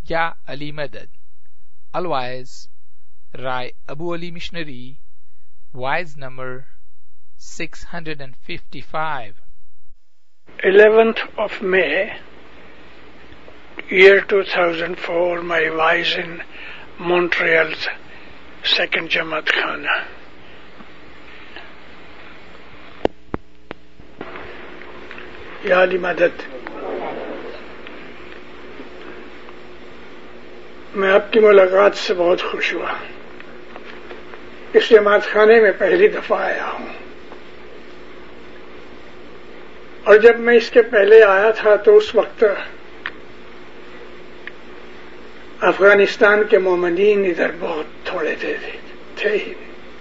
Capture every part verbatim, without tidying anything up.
Ya Ali Madad. Otherwise, Rai Abu Ali Missionary, wise number six hundred fifty-five. eleventh of May, year two thousand four, my wise in Montreal's second Jamaat Khana. Ya Ali Madad, میں آپ کی ملاقات سے بہت خوش ہوا. اس جماعت خانے میں پہلی دفعہ آیا ہوں، اور جب میں اس کے پہلے آیا تھا تو اس وقت افغانستان کے مومنین ادھر بہت تھوڑے تھے تھے ہی.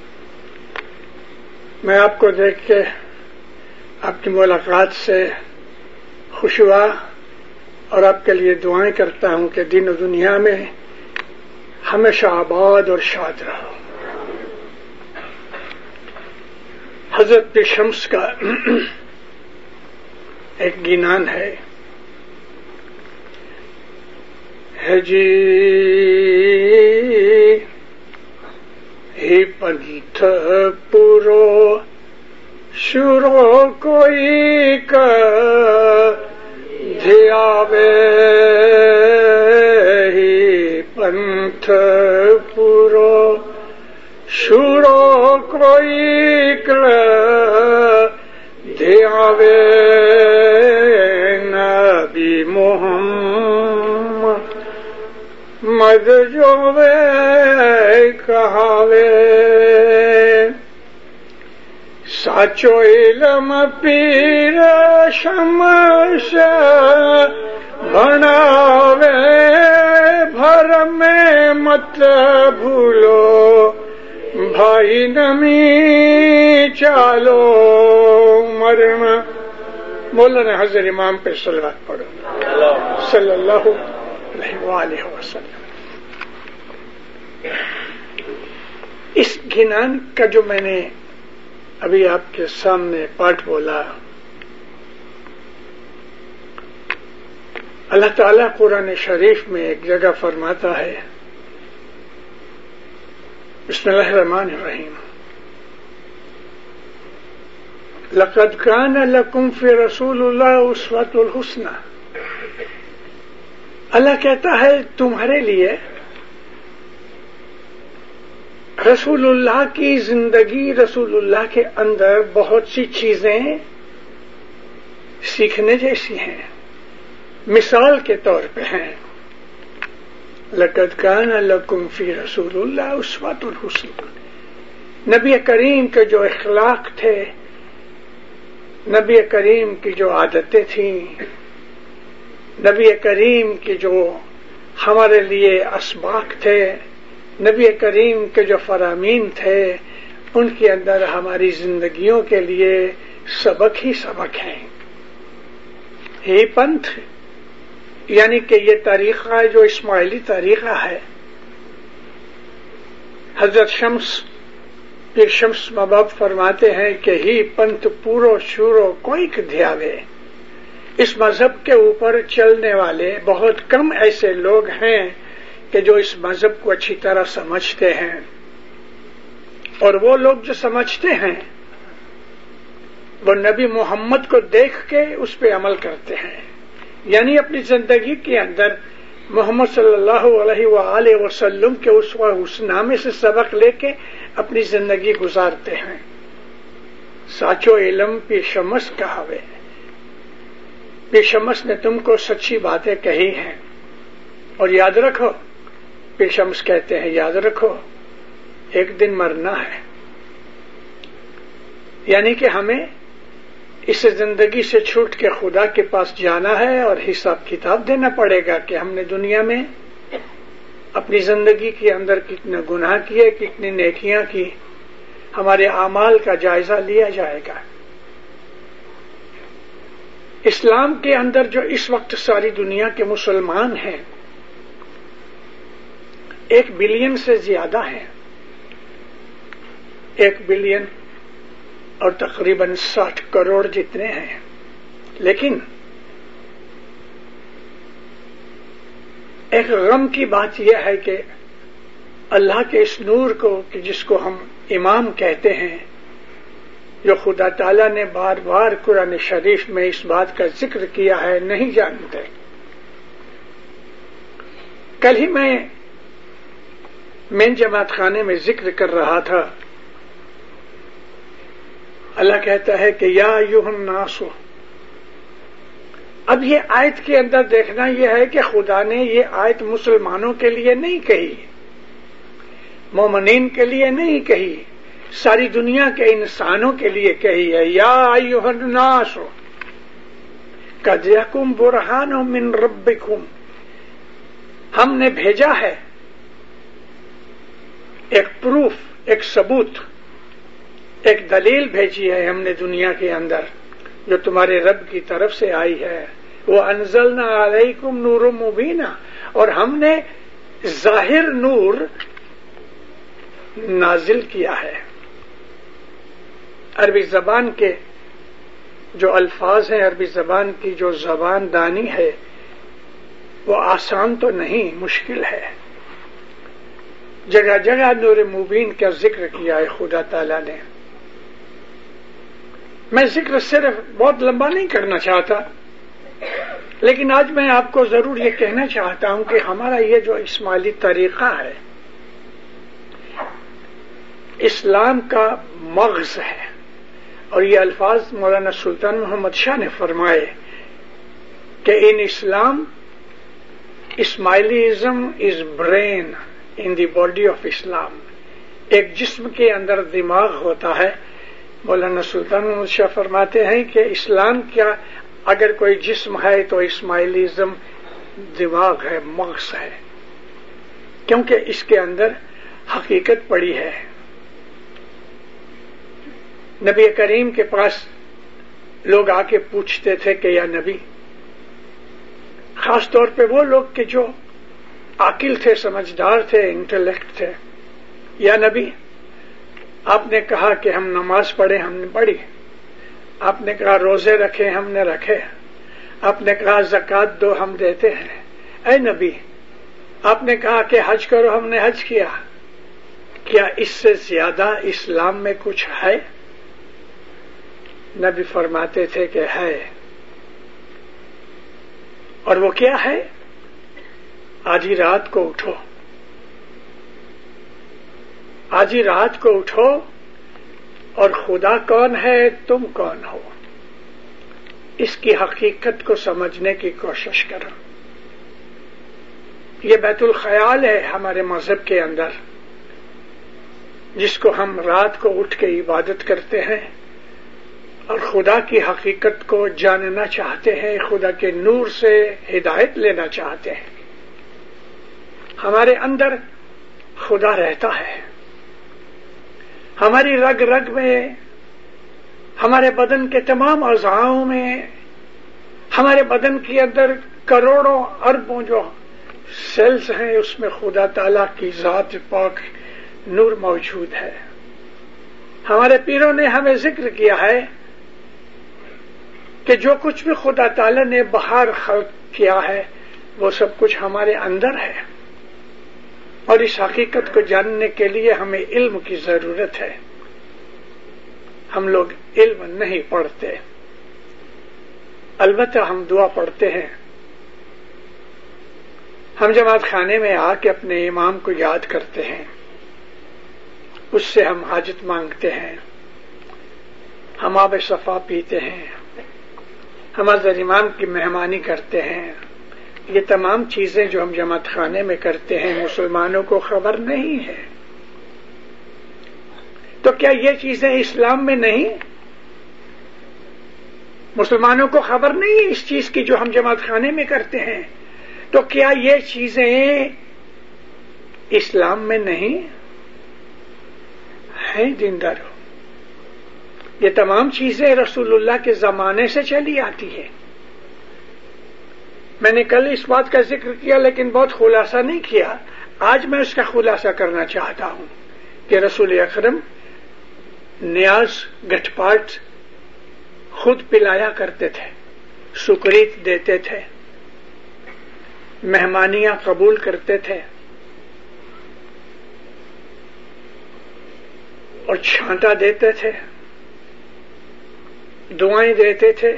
میں آپ کو دیکھ کے آپ کی ملاقات سے خوش ہوا اور آپ کے لیے دعائیں کرتا ہوں کہ دین و دنیا میں ہمیشہ آباد اور شاد رہو. حضرت پیر شمس کا ایک گینان ہے، ہے جی ہی پنتھ پورو شورو کوئی کا دھیاوے ہی پنتھ پورو شورو کوئی کا دھیاوے نبی محمد مد جو وے کہاوے. ساچو علم پیر شمس بناوے بھرم مت بھولو بھائی نمی چالو مرم. مولانا حضرت امام پہ صلوات پڑھو صلی اللہ علیہ وآلہ وسلم. اس گھنان کا جو میں نے ابھی آپ کے سامنے پاٹ بولا، اللہ تعالیٰ قرآن شریف میں ایک جگہ فرماتا ہے، بسم اللہ الرحمن الرحیم، لقد کان لکم فی رسول اللہ اسوۃ الحسنہ. اللہ کہتا ہے تمہارے لیے رسول اللہ کی زندگی، رسول اللہ کے اندر بہت سی چیزیں سیکھنے جیسی ہیں، مثال کے طور پہ ہیں. لقد کان لکم فی رسول اللہ اسوۃ الحسنہ. نبی کریم کے جو اخلاق تھے، نبی کریم کی جو عادتیں تھیں، نبی کریم کے جو ہمارے لیے اسباق تھے، نبی کریم کے جو فرامین تھے، ان کے اندر ہماری زندگیوں کے لیے سبق ہی سبق ہیں. یہ پنتھ یعنی کہ یہ طریقہ جو اسماعیلی طریقہ ہے، حضرت شمس پیر شمس مباب فرماتے ہیں کہ ہی پنتھ پورو شورو کوئی دھیاوے. اس مذہب کے اوپر چلنے والے بہت کم ایسے لوگ ہیں کہ جو اس مذہب کو اچھی طرح سمجھتے ہیں، اور وہ لوگ جو سمجھتے ہیں وہ نبی محمد کو دیکھ کے اس پہ عمل کرتے ہیں، یعنی اپنی زندگی کے اندر محمد صلی اللہ علیہ وآلہ وسلم کے اسوہ حسنہ میں سے سبق لے کے اپنی زندگی گزارتے ہیں. ساچو علم پیر شمس کہاوے، پیر شمس نے تم کو سچی باتیں کہی ہیں، اور یاد رکھو، پیر شمس کہتے ہیں یاد رکھو ایک دن مرنا ہے. یعنی کہ ہمیں اس زندگی سے چھوٹ کے خدا کے پاس جانا ہے اور حساب کتاب دینا پڑے گا کہ ہم نے دنیا میں اپنی زندگی کے اندر کتنے گناہ کیے، کتنی نیکیاں کی. ہمارے اعمال کا جائزہ لیا جائے گا. اسلام کے اندر جو اس وقت ساری دنیا کے مسلمان ہیں ایک بلین سے زیادہ ہیں، ایک بلین اور تقریباً ساٹھ کروڑ جتنے ہیں، لیکن ایک غم کی بات یہ ہے کہ اللہ کے اس نور کو کہ جس کو ہم امام کہتے ہیں، جو خدا تعالیٰ نے بار بار قرآن شریف میں اس بات کا ذکر کیا ہے، نہیں جانتے۔ کل ہی میں مین جماعت خانے میں ذکر کر رہا تھا، اللہ کہتا ہے کہ یا ایھا الناس۔ اب یہ آیت کے اندر دیکھنا یہ ہے کہ خدا نے یہ آیت مسلمانوں کے لیے نہیں کہی، مومنین کے لیے نہیں کہی، ساری دنیا کے انسانوں کے لیے کہی ہے۔ یا ایھا الناس قد جاءکم برہان من ربکم، ہم نے بھیجا ہے ایک پروف، ایک ثبوت، ایک دلیل بھیجی ہے ہم نے دنیا کے اندر جو تمہارے رب کی طرف سے آئی ہے۔ وَأَنزَلْنَا عَلَيْكُمْ نُورٌ مُبِينًا، اور ہم نے ظاہر نور نازل کیا ہے۔ عربی زبان کے جو الفاظ ہیں، عربی زبان کی جو زبان دانی ہے، وہ آسان تو نہیں، مشکل ہے۔ جگہ جگہ نور مبین کا ذکر کیا ہے خدا تعالیٰ نے۔ میں ذکر صرف بہت لمبا نہیں کرنا چاہتا، لیکن آج میں آپ کو ضرور یہ کہنا چاہتا ہوں کہ ہمارا یہ جو اسماعیلی طریقہ ہے، اسلام کا مغز ہے، اور یہ الفاظ مولانا سلطان محمد شاہ نے فرمائے کہ in Islam Ismailism is brain in the body of Islam, ایک جسم کے اندر دماغ ہوتا ہے۔ مولانا سلطان محمد شاہ فرماتے ہیں کہ اسلام کیا اگر کوئی جسم ہے تو اسماعیلیزم دماغ ہے، مغز ہے، کیونکہ اس کے اندر حقیقت پڑی ہے۔ نبی کریم کے پاس لوگ آ کے پوچھتے تھے کہ یا نبی، خاص طور پہ وہ لوگ کہ جو عاقل تھے، سمجھدار تھے، انٹلیکٹ تھے، یا نبی آپ نے کہا کہ ہم نماز پڑھیں، ہم نے پڑھی، آپ نے کہا روزے رکھیں، ہم نے رکھے، آپ نے کہا زکوٰۃ دو، ہم دیتے ہیں۔ اے نبی، آپ نے کہا کہ حج کرو، ہم نے حج کیا، کیا اس سے زیادہ اسلام میں کچھ ہے؟ نبی فرماتے تھے کہ ہے، اور وہ کیا ہے؟ آدھی رات کو اٹھو، آدھی رات کو اٹھو اور خدا کون ہے، تم کون ہو، اس کی حقیقت کو سمجھنے کی کوشش کرو۔ یہ بیت الخیال ہے ہمارے مذہب کے اندر، جس کو ہم رات کو اٹھ کے عبادت کرتے ہیں اور خدا کی حقیقت کو جاننا چاہتے ہیں، خدا کے نور سے ہدایت لینا چاہتے ہیں۔ ہمارے اندر خدا رہتا ہے، ہماری رگ رگ میں، ہمارے بدن کے تمام اعضاؤں میں، ہمارے بدن کے اندر کروڑوں اربوں جو سیلز ہیں، اس میں خدا تعالیٰ کی ذات پاک نور موجود ہے۔ ہمارے پیروں نے ہمیں ذکر کیا ہے کہ جو کچھ بھی خدا تعالیٰ نے باہر خلق کیا ہے وہ سب کچھ ہمارے اندر ہے، اور اس حقیقت کو جاننے کے لیے ہمیں علم کی ضرورت ہے۔ ہم لوگ علم نہیں پڑھتے، البتہ ہم دعا پڑھتے ہیں۔ ہم جماعت خانے میں آ کے اپنے امام کو یاد کرتے ہیں، اس سے ہم حاجت مانگتے ہیں، ہم آب صفا پیتے ہیں، ہم حضرت امام کی مہمانی کرتے ہیں۔ یہ تمام چیزیں جو ہم جماعت خانے میں کرتے ہیں مسلمانوں کو خبر نہیں ہے، تو کیا یہ چیزیں اسلام میں نہیں؟ مسلمانوں کو خبر نہیں ہے اس چیز کی جو ہم جماعت خانے میں کرتے ہیں، تو کیا یہ چیزیں اسلام میں نہیں ہیں؟ دیندارو، یہ تمام چیزیں رسول اللہ کے زمانے سے چلی آتی ہیں۔ میں نے کل اس بات کا ذکر کیا لیکن بہت خلاصہ نہیں کیا، آج میں اس کا خلاصہ کرنا چاہتا ہوں کہ رسول اکرم نیاز گٹھ پاٹ خود پلایا کرتے تھے، سکریت دیتے تھے، مہمانیاں قبول کرتے تھے اور چھانٹا دیتے تھے، دعائیں دیتے تھے،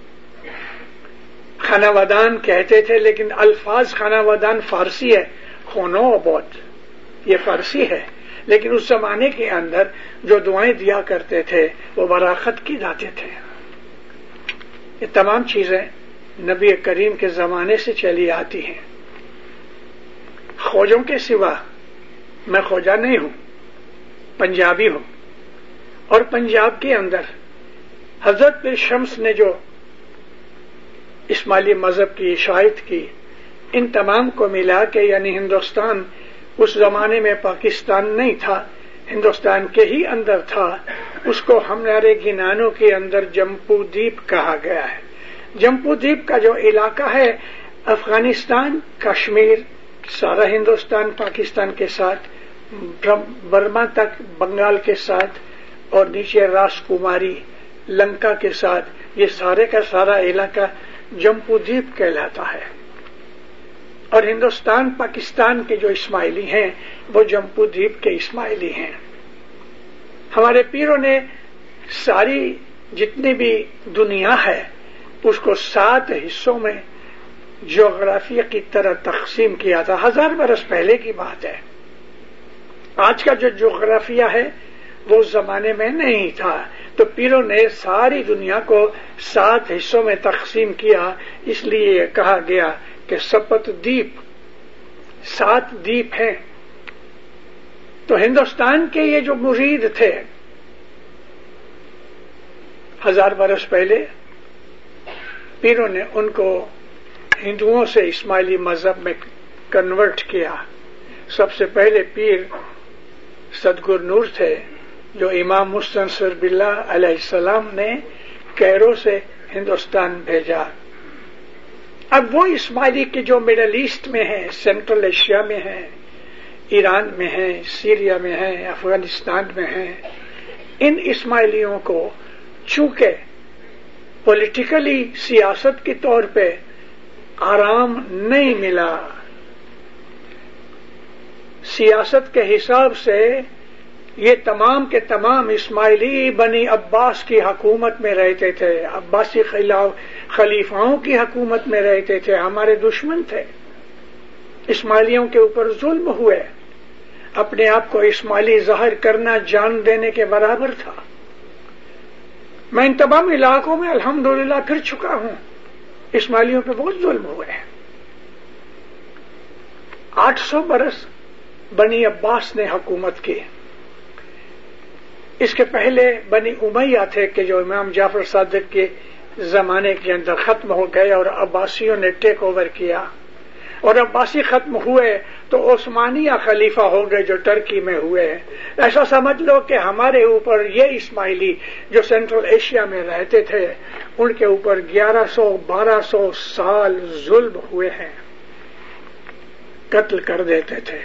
خانہ ودان کہتے تھے، لیکن الفاظ خانہ ودان فارسی ہے، خونو بہت یہ فارسی ہے، لیکن اس زمانے کے اندر جو دعائیں دیا کرتے تھے وہ براخت کی جاتے تھے۔ یہ تمام چیزیں نبی کریم کے زمانے سے چلی آتی ہیں۔ خوجوں کے سوا، میں خوجہ نہیں ہوں، پنجابی ہوں، اور پنجاب کے اندر حضرت پیر شمس نے جو اسماعیلی مذہب کی اشاعت کی، ان تمام کو ملا کے، یعنی ہندوستان اس زمانے میں پاکستان نہیں تھا، ہندوستان کے ہی اندر تھا، اس کو ہمارے گنانوں کے اندر جمپو دیپ کہا گیا ہے۔ جمپو دیپ کا جو علاقہ ہے، افغانستان، کشمیر، سارا ہندوستان پاکستان کے ساتھ، برما تک بنگال کے ساتھ، اور نیچے راس کماری لنکا کے ساتھ، یہ سارے کا سارا علاقہ جمپو دیپ کہلاتا ہے۔ اور ہندوستان پاکستان کے جو اسماعیلی ہیں وہ جمپو دیپ کے اسماعیلی ہیں۔ ہمارے پیروں نے ساری جتنی بھی دنیا ہے اس کو سات حصوں میں جغرافیہ کی طرح تقسیم کیا تھا، ہزار برس پہلے کی بات ہے۔ آج کا جو جغرافیہ ہے وہ اس زمانے میں نہیں تھا، تو پیروں نے ساری دنیا کو سات حصوں میں تقسیم کیا، اس لیے یہ کہا گیا کہ سپت دیپ، سات دیپ ہیں۔ تو ہندوستان کے یہ جو مرید تھے ہزار برس پہلے، پیروں نے ان کو ہندوؤں سے اسماعیلی مذہب میں کنورٹ کیا۔ سب سے پہلے پیر صدگر نور تھے جو امام مستنصر باللہ علیہ السلام نے کیرو سے ہندوستان بھیجا۔ اب وہ اسماعیلی کے جو مڈل ایسٹ میں ہیں، سینٹرل ایشیا میں ہیں، ایران میں ہیں، سیریا میں ہیں، افغانستان میں ہیں، ان اسماعیلیوں کو چونکہ پولیٹیکلی سیاست کے طور پہ آرام نہیں ملا، سیاست کے حساب سے یہ تمام کے تمام اسماعیلی بنی عباس کی حکومت میں رہتے تھے، عباسی خلیفاؤں کی حکومت میں رہتے تھے، ہمارے دشمن تھے، اسماعیلیوں کے اوپر ظلم ہوئے، اپنے آپ کو اسماعیلی ظاہر کرنا جان دینے کے برابر تھا۔ میں ان تمام علاقوں میں الحمدللہ پھر چکا ہوں، اسماعیلیوں پہ بہت ظلم ہوئے ہیں۔ آٹھ سو برس بنی عباس نے حکومت کی، اس کے پہلے بنی امیہ تھے کہ جو امام جعفر صادق کے زمانے کے اندر ختم ہو گئے اور عباسیوں نے ٹیک اوور کیا، اور عباسی ختم ہوئے تو عثمانیہ خلیفہ ہو گئے جو ٹرکی میں ہوئے۔ ایسا سمجھ لو کہ ہمارے اوپر یہ اسماعیلی جو سینٹرل ایشیا میں رہتے تھے ان کے اوپر گیارہ سو بارہ سو سال ظلم ہوئے ہیں، قتل کر دیتے تھے۔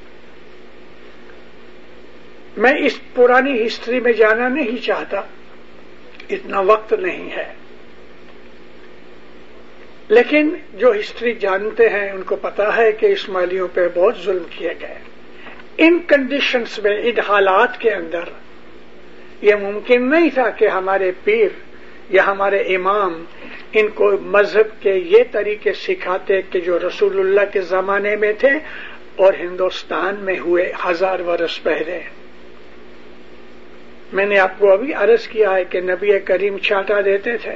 میں اس پرانی ہسٹری میں جانا نہیں چاہتا، اتنا وقت نہیں ہے، لیکن جو ہسٹری جانتے ہیں ان کو پتا ہے کہ اسماعیلیوں پہ بہت ظلم کیے گئے۔ ان کنڈیشنز میں، ان حالات کے اندر یہ ممکن نہیں تھا کہ ہمارے پیر یا ہمارے امام ان کو مذہب کے یہ طریقے سکھاتے کہ جو رسول اللہ کے زمانے میں تھے اور ہندوستان میں ہوئے ہزار برس پہلے۔ میں نے آپ کو ابھی عرض کیا ہے کہ نبی کریم چھانٹا دیتے تھے،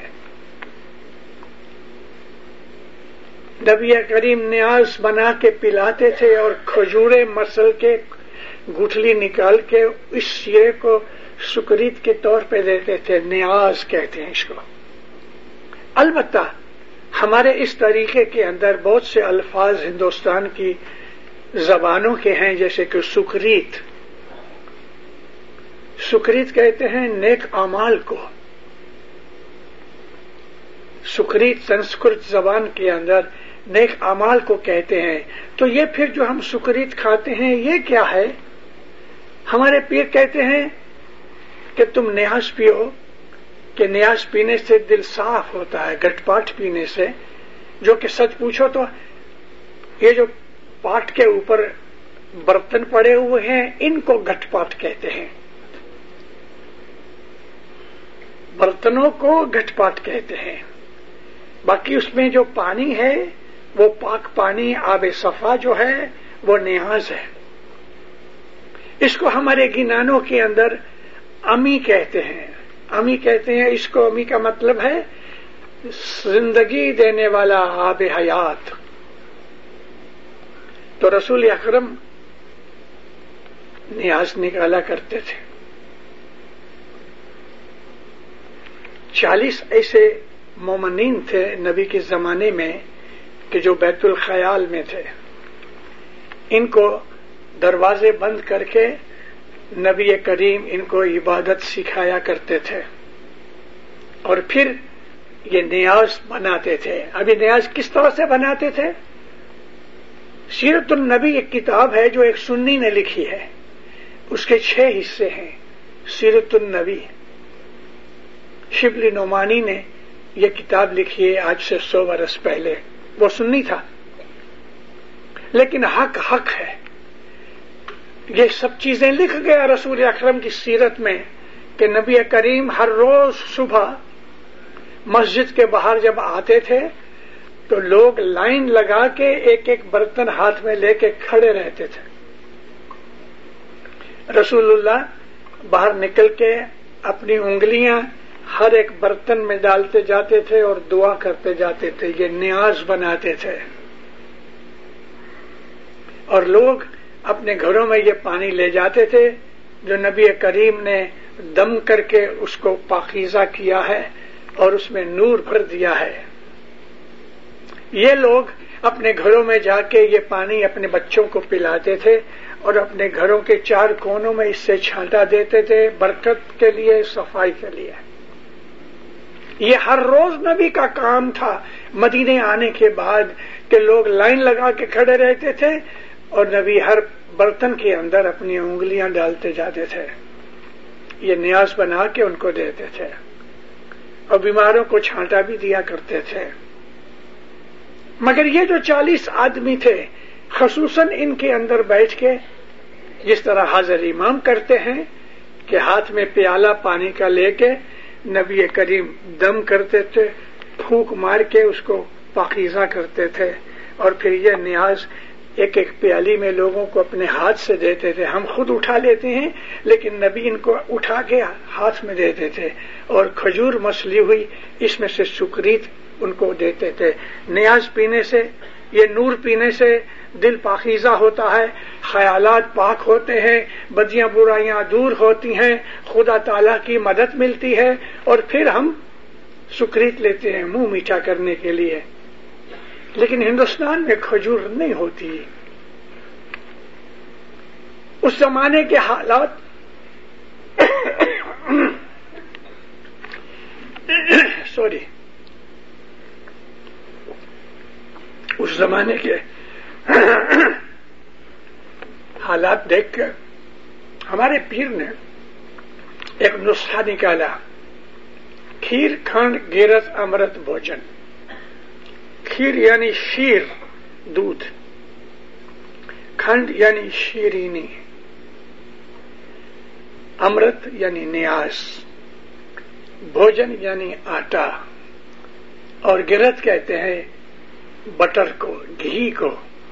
نبی کریم نیاز بنا کے پلاتے تھے اور کھجورے مسل کے گٹھلی نکال کے اس شیرے کو سکریت کے طور پہ دیتے تھے، نیاز کہتے ہیں اس کو۔ البتہ ہمارے اس طریقے کے اندر بہت سے الفاظ ہندوستان کی زبانوں کے ہیں، جیسے کہ سکریت، سکریت کہتے ہیں نیک اعمال کو، سکریت سنسکرت زبان کے اندر نیک اعمال کو کہتے ہیں۔ تو یہ پھر جو ہم سکریت کھاتے ہیں یہ کیا ہے؟ ہمارے پیر کہتے ہیں کہ تم نیاز پیو، کہ نیاز پینے سے دل صاف ہوتا ہے، گٹ پاٹ پینے سے، جو کہ سچ پوچھو تو یہ جو پاٹ کے اوپر برتن پڑے ہوئے ہیں ان کو گھٹ پاٹ کہتے ہیں، برتنوں کو گھٹ پاٹ کہتے ہیں. باقی اس میں جو پانی ہے وہ پاک پانی، آب صفا جو ہے وہ نیاز ہے. اس کو ہمارے گنانوں کے اندر امی کہتے ہیں. امی کہتے ہیں اس کو، امی کا مطلب ہے زندگی دینے والا آب حیات. تو رسول اکرم نیاز نکالا کرتے تھے. چالیس ایسے مومنین تھے نبی کے زمانے میں کہ جو بیت الخیال میں تھے. ان کو دروازے بند کر کے نبی کریم ان کو عبادت سکھایا کرتے تھے اور پھر یہ نیاز بناتے تھے. ابھی نیاز کس طرح سے بناتے تھے؟ سیرت النبی ایک کتاب ہے جو ایک سنی نے لکھی ہے، اس کے چھ حصے ہیں. سیرت النبی شبلی نعمانی نے یہ کتاب لکھی ہے آج سے سو برس پہلے. وہ سنی تھا لیکن حق حق ہے. یہ سب چیزیں لکھ گیا رسول اکرم کی سیرت میں کہ نبی کریم ہر روز صبح مسجد کے باہر جب آتے تھے تو لوگ لائن لگا کے ایک ایک برتن ہاتھ میں لے کے کھڑے رہتے تھے. رسول اللہ باہر نکل کے اپنی انگلیاں ہر ایک برتن میں ڈالتے جاتے تھے اور دعا کرتے جاتے تھے. یہ نیاز بناتے تھے اور لوگ اپنے گھروں میں یہ پانی لے جاتے تھے جو نبی کریم نے دم کر کے اس کو پاکیزہ کیا ہے اور اس میں نور بھر دیا ہے. یہ لوگ اپنے گھروں میں جا کے یہ پانی اپنے بچوں کو پلاتے تھے اور اپنے گھروں کے چار کونوں میں اس سے چھانٹا دیتے تھے برکت کے لیے، صفائی کے لیے. یہ ہر روز نبی کا کام تھا. مدینے آنے کے بعد کہ لوگ لائن لگا کے کھڑے رہتے تھے اور نبی ہر برتن کے اندر اپنی انگلیاں ڈالتے جاتے تھے. یہ نیاز بنا کے ان کو دیتے تھے اور بیماروں کو چھانٹا بھی دیا کرتے تھے. مگر یہ جو چالیس آدمی تھے خصوصاً ان کے اندر بیٹھ کے جس طرح حاضر امام کرتے ہیں کہ ہاتھ میں پیالہ پانی کا لے کے نبی کریم دم کرتے تھے، پھونک مار کے اس کو پاکیزہ کرتے تھے اور پھر یہ نیاز ایک ایک پیالی میں لوگوں کو اپنے ہاتھ سے دیتے تھے. ہم خود اٹھا لیتے ہیں لیکن نبی ان کو اٹھا کے ہاتھ میں دیتے تھے اور کھجور مسلی ہوئی اس میں سے سکریت ان کو دیتے تھے. نیاز پینے سے، یہ نور پینے سے دل پاکیزہ ہوتا ہے، خیالات پاک ہوتے ہیں، بدیاں برائیاں دور ہوتی ہیں، خدا تعالیٰ کی مدد ملتی ہے اور پھر ہم سکریت لیتے ہیں منہ میٹھا کرنے کے لیے. لیکن ہندوستان میں کھجور نہیں ہوتی. اس زمانے کے حالات سوری اس زمانے کے حالات دیکھ کر ہمارے پیر نے ایک نسخہ نکالا، کھیر کھنڈ گیرت امرت بھوجن. کھیر یعنی شیر دودھ، کھنڈ یعنی شیرینی، امرت یعنی نیاز، بھوجن یعنی آٹا اور گرت کہتے ہیں بٹر کو، گھی کو.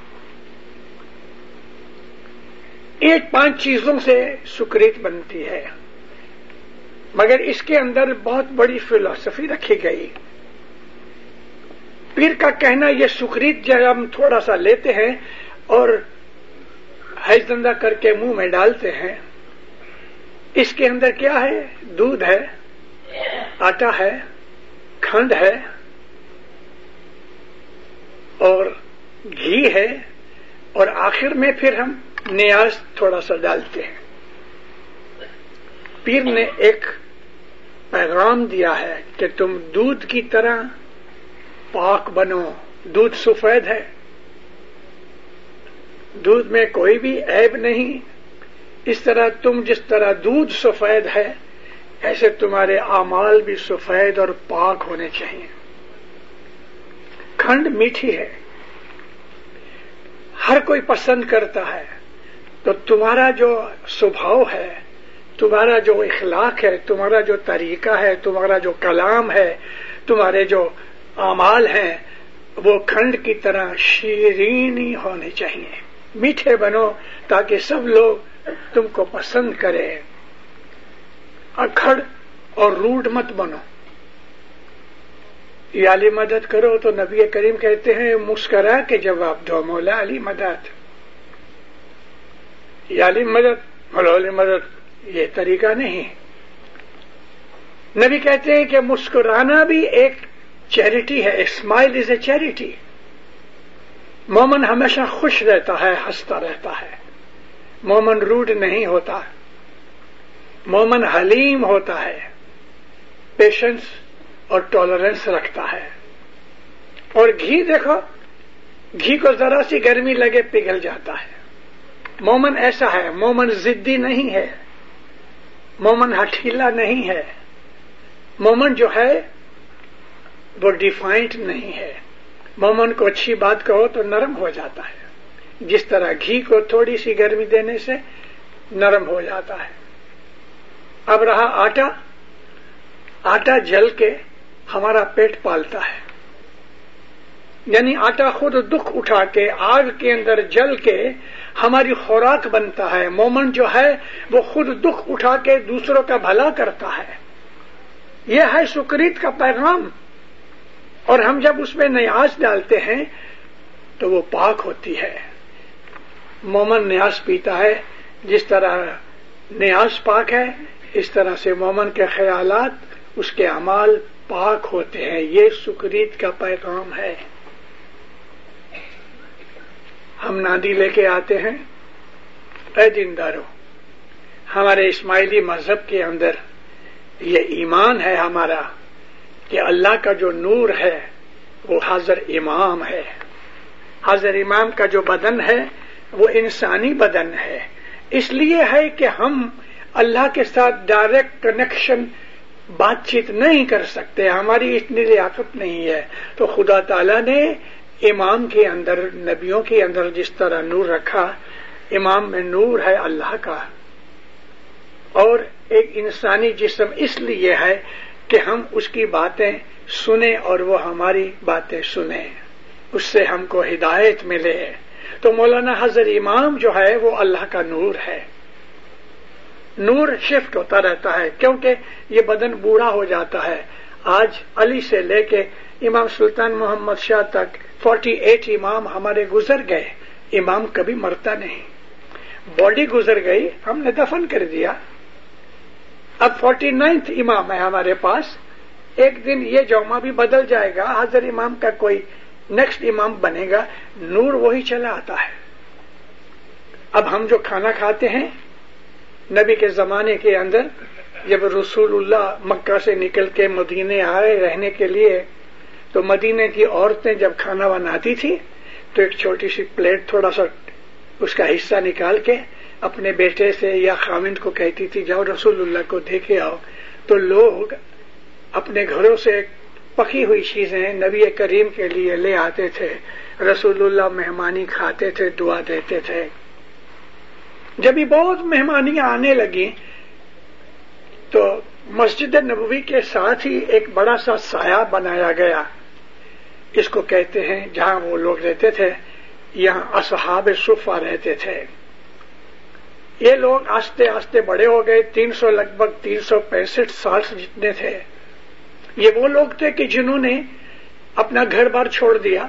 ایک پانچ چیزوں سے سکریت بنتی ہے مگر اس کے اندر بہت بڑی فلسفی رکھی گئی. پیر کا کہنا یہ سکریت جب ہم تھوڑا سا لیتے ہیں اور حیض دندہ کر کے منہ میں ڈالتے ہیں، اس کے اندر کیا ہے؟ دودھ ہے، آٹا ہے، کھنڈ ہے اور گھی ہے اور آخر میں پھر ہم نیاز تھوڑا سا ڈالتے ہیں. پیر نے ایک پیغام دیا ہے کہ تم دودھ کی طرح پاک بنو. دودھ سفید ہے، دودھ میں کوئی بھی عیب نہیں. اس طرح تم جس طرح دودھ سفید ہے ایسے تمہارے اعمال بھی سفید اور پاک ہونے چاہیے. کھنڈ میٹھی ہے، ہر کوئی پسند کرتا ہے. تو تمہارا جو سبھاؤ ہے، تمہارا جو اخلاق ہے، تمہارا جو طریقہ ہے، تمہارا جو کلام ہے، تمہارے جو اعمال ہیں، وہ کھنڈ کی طرح شیرین ہی ہونے چاہیے. میٹھے بنو تاکہ سب لوگ تم کو پسند کریں. اکھڑ اور روڈ مت بنو. یہ علی مدد کرو تو نبی کریم کہتے ہیں مسکرا کے جواب دو، مولا علی مدد. یہ علی مدد، مولا علی مدد، یہ طریقہ نہیں. نبی کہتے ہیں کہ مسکرانا بھی ایک چیریٹی ہے. Smile is a charity. مومن ہمیشہ خوش رہتا ہے، ہنستا رہتا ہے. مومن روڈ نہیں ہوتا. مومن حلیم ہوتا ہے، پیشنس اور ٹالرنس رکھتا ہے. اور گھی دیکھو، گھی کو ذرا سی گرمی لگے پگھل جاتا ہے. مومن ایسا ہے. مومن ضدی نہیں ہے، مومن ہٹھیلا نہیں ہے. مومن جو ہے وہ ڈیفائنڈ نہیں ہے. مومن کو اچھی بات کہو تو نرم ہو جاتا ہے، جس طرح گھی کو تھوڑی سی گرمی دینے سے نرم ہو جاتا ہے. اب رہا آٹا. آٹا جل کے ہمارا پیٹ پالتا ہے، یعنی آٹا خود دکھ اٹھا کے آگ کے اندر جل کے ہماری خوراک بنتا ہے. مومن جو ہے وہ خود دکھ اٹھا کے دوسروں کا بھلا کرتا ہے. یہ ہے سکریت کا پیغام. اور ہم جب اس میں نیاز ڈالتے ہیں تو وہ پاک ہوتی ہے. مومن نیاز پیتا ہے، جس طرح نیاز پاک ہے اس طرح سے مومن کے خیالات، اس کے اعمال پاک ہوتے ہیں. یہ سکریت کا پیغام ہے. ہم نادی لے کے آتے ہیں، اے دیندارو، ہمارے اسماعیلی مذہب کے اندر یہ ایمان ہے ہمارا کہ اللہ کا جو نور ہے وہ حضر امام ہے. حضر امام کا جو بدن ہے وہ انسانی بدن ہے. اس لیے ہے کہ ہم اللہ کے ساتھ ڈائریکٹ کنیکشن بات چیت نہیں کر سکتے، ہماری اتنی لیاقت نہیں ہے. تو خدا تعالیٰ نے امام کے اندر، نبیوں کے اندر جس طرح نور رکھا، امام میں نور ہے اللہ کا. اور ایک انسانی جسم اس لیے ہے کہ ہم اس کی باتیں سنیں اور وہ ہماری باتیں سنیں، اس سے ہم کو ہدایت ملے. تو مولانا حضر امام جو ہے وہ اللہ کا نور ہے. نور شفٹ ہوتا رہتا ہے کیونکہ یہ بدن بوڑھا ہو جاتا ہے. آج علی سے لے کے امام سلطان محمد شاہ تک فورٹی ایٹ امام ہمارے گزر گئے. امام کبھی مرتا نہیں. باڈی گزر گئی، ہم نے دفن کر دیا. اب فورٹی نائنتھ امام ہے ہمارے پاس. ایک دن یہ جوما بھی بدل جائے گا، حضر امام کا کوئی نیکسٹ امام بنے گا. نور وہی چلا آتا ہے. اب ہم جو کھانا کھاتے ہیں، نبی کے زمانے کے اندر جب رسول اللہ مکہ سے نکل کے مدینے آئے رہنے کے لیے، تو مدینے کی عورتیں جب کھانا بناتی تھی تو ایک چھوٹی سی پلیٹ تھوڑا سا اس کا حصہ نکال کے اپنے بیٹے سے یا خامند کو کہتی تھی جاؤ رسول اللہ کو دیکھے آؤ. تو لوگ اپنے گھروں سے پکی ہوئی چیزیں نبی کریم کے لیے لے آتے تھے. رسول اللہ مہمانی کھاتے تھے، دعا دیتے تھے. جب یہ بہت مہمانیاں آنے لگی تو مسجد نبوی کے ساتھ ہی ایک بڑا سا سایہ بنایا گیا. اس کو کہتے ہیں، جہاں وہ لوگ رہتے تھے یہاں اصحاب صفہ رہتے تھے. یہ لوگ آستے آستے بڑے ہو گئے. تین سو لگ بھگ تین سو پینسٹھ سال جتنے تھے. یہ وہ لوگ تھے کہ جنہوں نے اپنا گھر بار چھوڑ دیا،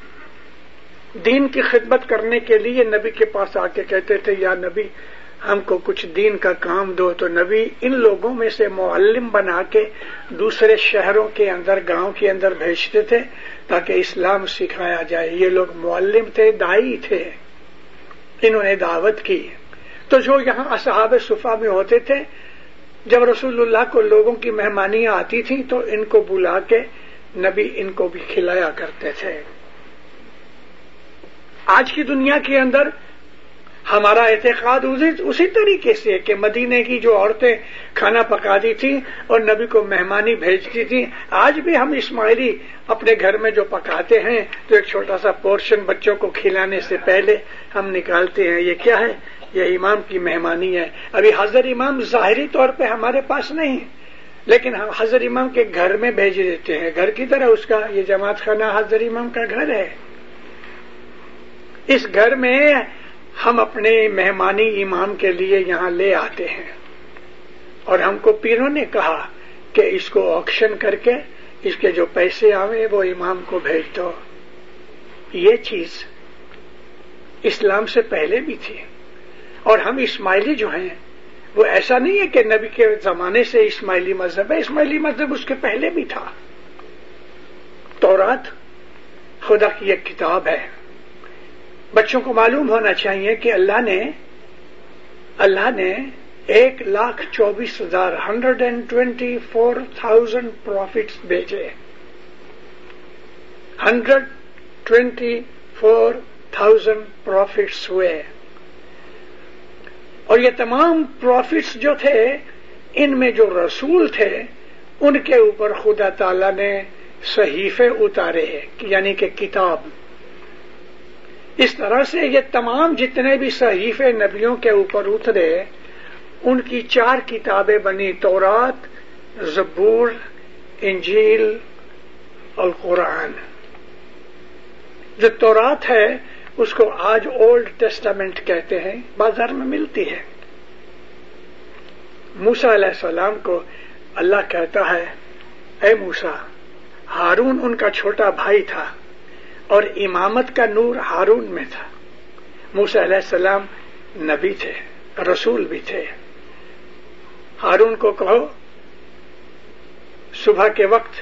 دین کی خدمت کرنے کے لیے نبی کے پاس آ کے کہتے تھے یا نبی ہم کو کچھ دین کا کام دو. تو نبی ان لوگوں میں سے معلم بنا کے دوسرے شہروں کے اندر، گاؤں کے اندر بھیجتے تھے تاکہ اسلام سکھایا جائے. یہ لوگ معلم تھے، دائی تھے. انہوں نے دعوت کی. تو جو یہاں اصحاب صفہ میں ہوتے تھے، جب رسول اللہ کو لوگوں کی مہمانیاں آتی تھیں تو ان کو بلا کے نبی ان کو بھی کھلایا کرتے تھے. آج کی دنیا کے اندر ہمارا اعتقاد اسی طریقے سے ہے کہ مدینے کی جو عورتیں کھانا پکاتی تھیں اور نبی کو مہمانی بھیجتی تھیں، آج بھی ہم اسماعیلی اپنے گھر میں جو پکاتے ہیں تو ایک چھوٹا سا پورشن بچوں کو کھلانے سے پہلے ہم نکالتے ہیں. یہ کیا ہے؟ یہ امام کی مہمانی ہے. ابھی حضر امام ظاہری طور پہ ہمارے پاس نہیں، لیکن ہم حضر امام کے گھر میں بھیج دیتے ہیں، گھر کی طرح اس کا یہ جماعت خانہ حضر امام کا گھر ہے. اس گھر میں ہم اپنے مہمانی امام کے لیے یہاں لے آتے ہیں، اور ہم کو پیروں نے کہا کہ اس کو آکشن کر کے اس کے جو پیسے آوے وہ امام کو بھیج دو. یہ چیز اسلام سے پہلے بھی تھی. اور ہم اسماعیلی جو ہیں وہ ایسا نہیں ہے کہ نبی کے زمانے سے اسماعیلی مذہب ہے، اسماعیلی مذہب اس کے پہلے بھی تھا. تورات خدا کی ایک کتاب ہے. بچوں کو معلوم ہونا چاہیے کہ اللہ نے اللہ نے ایک لاکھ چوبیس ہزار hundred and twenty four thousand prophets بھیجے. Hundred twenty four thousand prophets ہوئے، اور یہ تمام پروفٹس جو تھے ان میں جو رسول تھے ان کے اوپر خدا تعالی نے صحیفے اتارے، یعنی کہ کتاب. اس طرح سے یہ تمام جتنے بھی صحیفے نبیوں کے اوپر اترے ان کی چار کتابیں بنی: تورات، زبور، انجیل اور قرآن. جو تورات ہے اس کو آج اولڈ ٹیسٹامنٹ کہتے ہیں، بازار میں ملتی ہے. موسیٰ علیہ السلام کو اللہ کہتا ہے، اے موسیٰ، ہارون ان کا چھوٹا بھائی تھا اور امامت کا نور ہارون میں تھا. موسیٰ علیہ السلام نبی تھے، رسول بھی تھے. ہارون کو کہو صبح کے وقت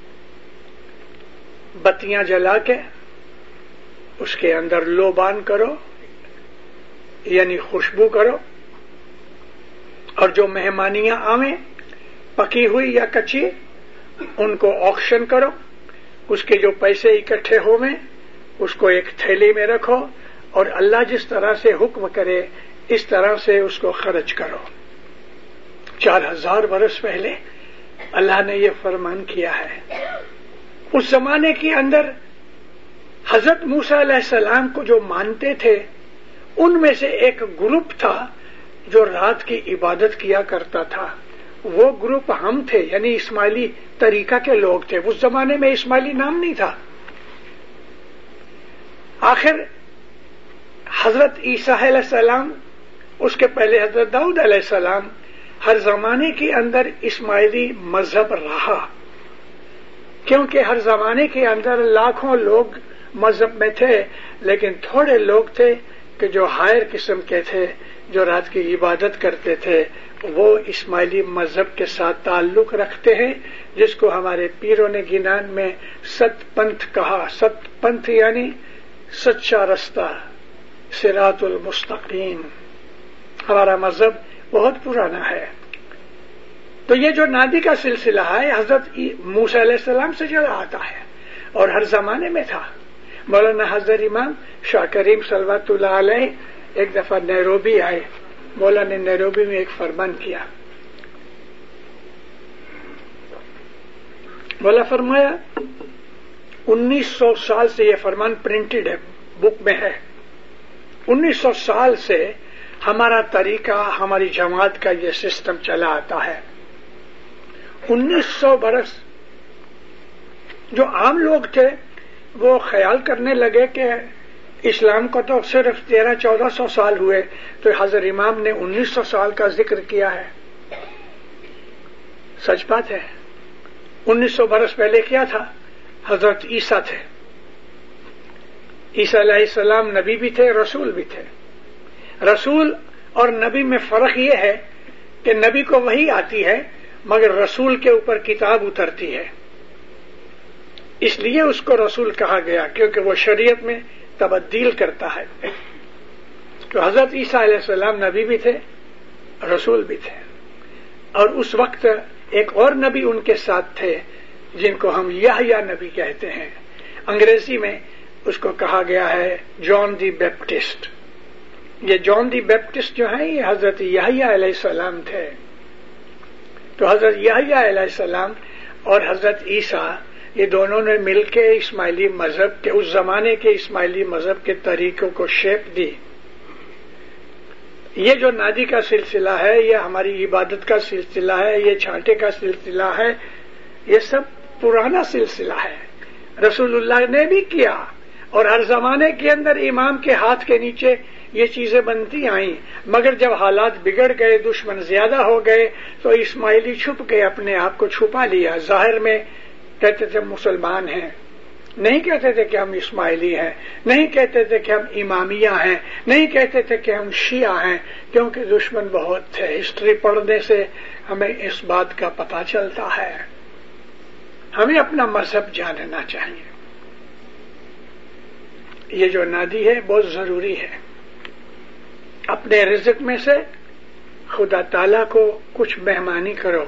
بتیاں جلا کے اس کے اندر لوبان کرو، یعنی خوشبو کرو، اور جو مہمانیاں آویں پکی ہوئی یا کچی ان کو آکشن کرو. اس کے جو پیسے اکٹھے ہوئے اس کو ایک تھیلی میں رکھو، اور اللہ جس طرح سے حکم کرے اس طرح سے اس کو خرچ کرو. چار ہزار برس پہلے اللہ نے یہ فرمان کیا ہے. اس زمانے کے اندر حضرت موسیٰ علیہ السلام کو جو مانتے تھے ان میں سے ایک گروپ تھا جو رات کی عبادت کیا کرتا تھا. وہ گروپ ہم تھے، یعنی اسماعیلی طریقہ کے لوگ تھے. اس زمانے میں اسماعیلی نام نہیں تھا. آخر حضرت عیسیٰ علیہ السلام، اس کے پہلے حضرت داؤد علیہ السلام، ہر زمانے کے اندر اسماعیلی مذہب رہا، کیونکہ ہر زمانے کے اندر لاکھوں لوگ مذہب میں تھے، لیکن تھوڑے لوگ تھے کہ جو ہائر قسم کے تھے، جو رات کی عبادت کرتے تھے، وہ اسماعیلی مذہب کے ساتھ تعلق رکھتے ہیں، جس کو ہمارے پیروں نے گنان میں ست پنتھ کہا. ست پنتھ یعنی سچا رستہ، صراط المستقیم. ہمارا مذہب بہت پرانا ہے. تو یہ جو نادی کا سلسلہ ہے حضرت موسیٰ علیہ السلام سے چلا آتا ہے اور ہر زمانے میں تھا. مولانا حضرت امام شاہ کریم صلوات اللہ علیہ ایک دفعہ نیروبی آئے. مولانا نے نیروبی میں ایک فرمان کیا. مولا فرمایا انیس سو سال سے یہ فرمان پرنٹڈ ہے، بک میں ہے. انیس سو سال سے ہمارا طریقہ، ہماری جماعت کا یہ سسٹم چلا آتا ہے. انیس سو برس جو عام لوگ تھے وہ خیال کرنے لگے کہ اسلام کو تو صرف تیرہ چودہ سو سال ہوئے، تو حضرت امام نے انیس سو سال کا ذکر کیا ہے. سچ بات ہے. انیس سو برس پہلے کیا تھا؟ حضرت عیسیٰ تھے. عیسیٰ علیہ السلام نبی بھی تھے، رسول بھی تھے. رسول اور نبی میں فرق یہ ہے کہ نبی کو وحی آتی ہے مگر رسول کے اوپر کتاب اترتی ہے، اس لیے اس کو رسول کہا گیا، کیونکہ وہ شریعت میں تبدیل کرتا ہے. تو حضرت عیسیٰ علیہ السلام نبی بھی تھے، رسول بھی تھے. اور اس وقت ایک اور نبی ان کے ساتھ تھے جن کو ہم یحییٰ نبی کہتے ہیں. انگریزی میں اس کو کہا گیا ہے جان دی بیپٹسٹ. یہ جان دی بیپٹسٹ جو ہیں یہ حضرت یحییٰ علیہ السلام تھے. تو حضرت یحییٰ علیہ السلام اور حضرت عیسیٰ یہ دونوں نے مل کے اسماعیلی مذہب کے اس زمانے کے اسماعیلی مذہب کے طریقوں کو شیپ دی. یہ جو نادی کا سلسلہ ہے یہ ہماری عبادت کا سلسلہ ہے, یہ چھانٹے کا سلسلہ ہے, یہ سب پرانا سلسلہ ہے. رسول اللہ نے بھی کیا اور ہر زمانے کے اندر امام کے ہاتھ کے نیچے یہ چیزیں بنتی آئیں, مگر جب حالات بگڑ گئے, دشمن زیادہ ہو گئے تو اسماعیلی چھپ کے اپنے آپ کو چھپا لیا. ظاہر میں کہتے تھے مسلمان ہیں, نہیں کہتے تھے کہ ہم اسماعیلی ہیں, نہیں کہتے تھے کہ ہم امامیہ ہیں, نہیں کہتے تھے کہ ہم شیعہ ہیں, کیونکہ دشمن بہت تھے. ہسٹری پڑھنے سے ہمیں اس بات کا پتہ چلتا ہے. ہمیں اپنا مذہب جاننا چاہیے. یہ جو نادی ہے بہت ضروری ہے. اپنے رزق میں سے خدا تعالی کو کچھ مہمانی کرو.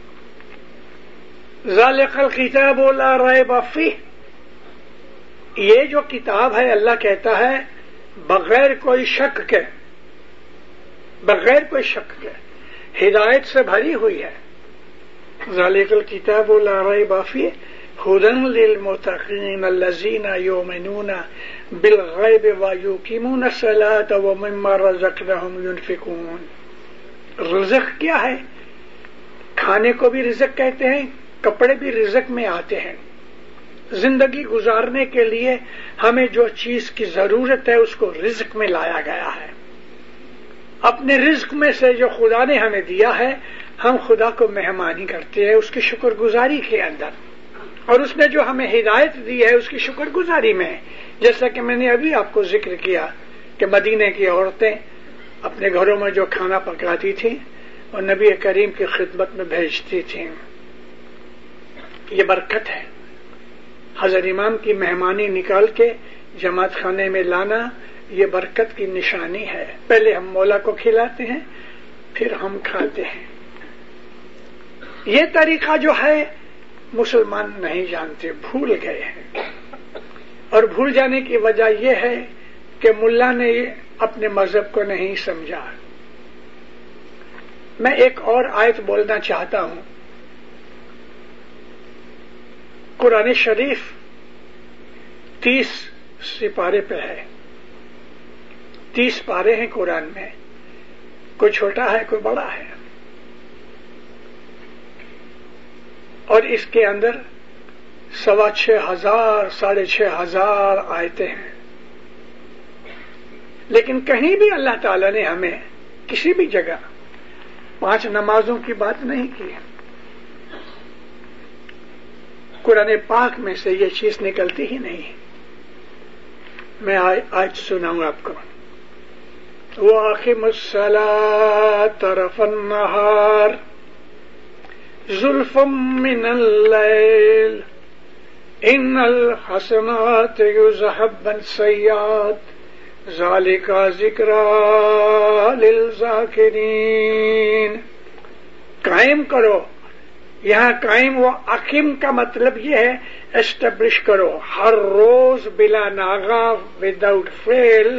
ذالک الکتاب لا ریب فیہ, یہ جو کتاب ہے اللہ کہتا ہے بغیر کوئی شک کے, بغیر کوئی شک کے ہدایت سے بھری ہوئی ہے. ذالک الکتاب لا ریب فیہ ھدی للمتقین الذین یؤمنون بالغیب ویقیمون الصلاۃ ومما رزقناہم ینفقون. رزق کیا ہے؟ کھانے کو بھی رزق کہتے ہیں, کپڑے بھی رزق میں آتے ہیں. زندگی گزارنے کے لیے ہمیں جو چیز کی ضرورت ہے اس کو رزق میں لایا گیا ہے. اپنے رزق میں سے جو خدا نے ہمیں دیا ہے ہم خدا کو مہمانی کرتے ہیں اس کی شکر گزاری کے اندر, اور اس نے جو ہمیں ہدایت دی ہے اس کی شکر گزاری میں. جیسا کہ میں نے ابھی آپ کو ذکر کیا کہ مدینے کی عورتیں اپنے گھروں میں جو کھانا پکاتی تھیں اور نبی کریم کی خدمت میں بھیجتی تھیں. یہ برکت ہے. حضرت امام کی مہمانی نکال کے جماعت خانے میں لانا یہ برکت کی نشانی ہے. پہلے ہم مولا کو کھلاتے ہیں پھر ہم کھاتے ہیں. یہ طریقہ جو ہے مسلمان نہیں جانتے, بھول گئے ہیں. اور بھول جانے کی وجہ یہ ہے کہ ملا نے اپنے مذہب کو نہیں سمجھا. میں ایک اور آیت بولنا چاہتا ہوں. قرآن شریف تیس سپارے پہ ہے, تیس پارے ہیں قرآن میں, کوئی چھوٹا ہے کوئی بڑا ہے, اور اس کے اندر سوا چھ ہزار ساڑھے چھ ہزار آیتیں ہیں. لیکن کہیں بھی اللہ تعالی نے ہمیں کسی بھی جگہ پانچ نمازوں کی بات نہیں کی. قرآن پاک میں سے یہ چیز نکلتی ہی نہیں. میں آج سناؤں آپ کو. وَأَقِمُوا الصَّلَاةَ طَرَفَ النَّهَارِ زُلْفًا مِّنَ اللَّيْلِ إِنَّ الْحَسَنَاتِ يُذْهِبْنَ السَّيِّئَاتِ ذَلِكَ ذِكْرَىٰ لِلذَّاكِرِينَ. قائم کرو. یہاں قائم و اقیم کا مطلب یہ ہے اسٹیبلش کرو. ہر روز بلا ناغہ وداؤٹ فیل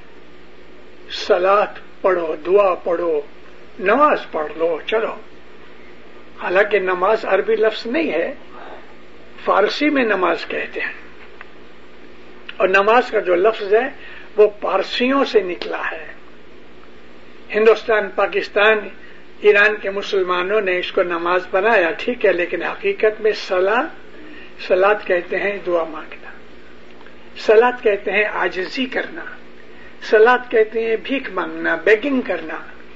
صلاۃ پڑھو, دعا پڑھو, نماز پڑھ لو. چلو, حالانکہ نماز عربی لفظ نہیں ہے, فارسی میں نماز کہتے ہیں, اور نماز کا جو لفظ ہے وہ پارسیوں سے نکلا ہے. ہندوستان, پاکستان, ایران کے مسلمانوں نے اس کو نماز بنایا, ٹھیک ہے, لیکن حقیقت میں صلاۃ صلاۃ کہتے ہیں دعا مانگنا, صلاۃ کہتے ہیں عاجزی کرنا, صلاۃ کہتے ہیں بھیک مانگنا, بیگنگ کرنا.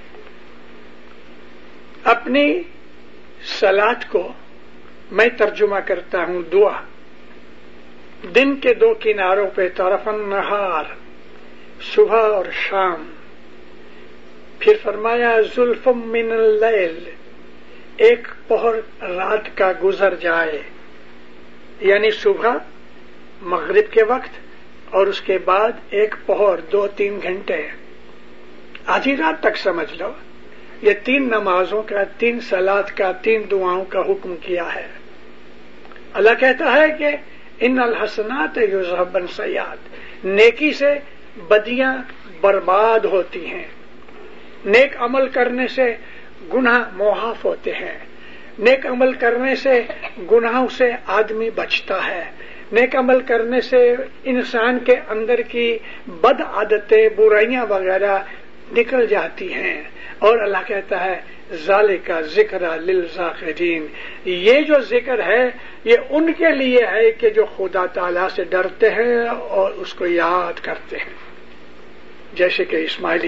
اپنی صلاۃ کو میں ترجمہ کرتا ہوں دعا. دن کے دو کناروں پہ طرف النہار, صبح اور شام. پھر فرمایا زلفم من اللیل, ایک پہر رات کا گزر جائے, یعنی صبح مغرب کے وقت اور اس کے بعد ایک پہر, دو تین گھنٹے, آدھی رات تک سمجھ لو. یہ تین نمازوں کا, تین صلات کا, تین دعاؤں کا حکم کیا ہے. اللہ کہتا ہے کہ ان الحسنات یذھبن السیئات, نیکی سے بدیاں برباد ہوتی ہیں. نیک عمل کرنے سے گناہ معاف ہوتے ہیں. نیک عمل کرنے سے گناہوں سے آدمی بچتا ہے. نیک عمل کرنے سے انسان کے اندر کی بد عادتیں برائیاں وغیرہ نکل جاتی ہیں. اور اللہ کہتا ہے ذالک ذکر للذاکرین، یہ جو ذکر ہے یہ ان کے لیے ہے کہ جو خدا تعالی سے ڈرتے ہیں اور اس کو یاد کرتے ہیں. جیسے کہ اسماعیلی،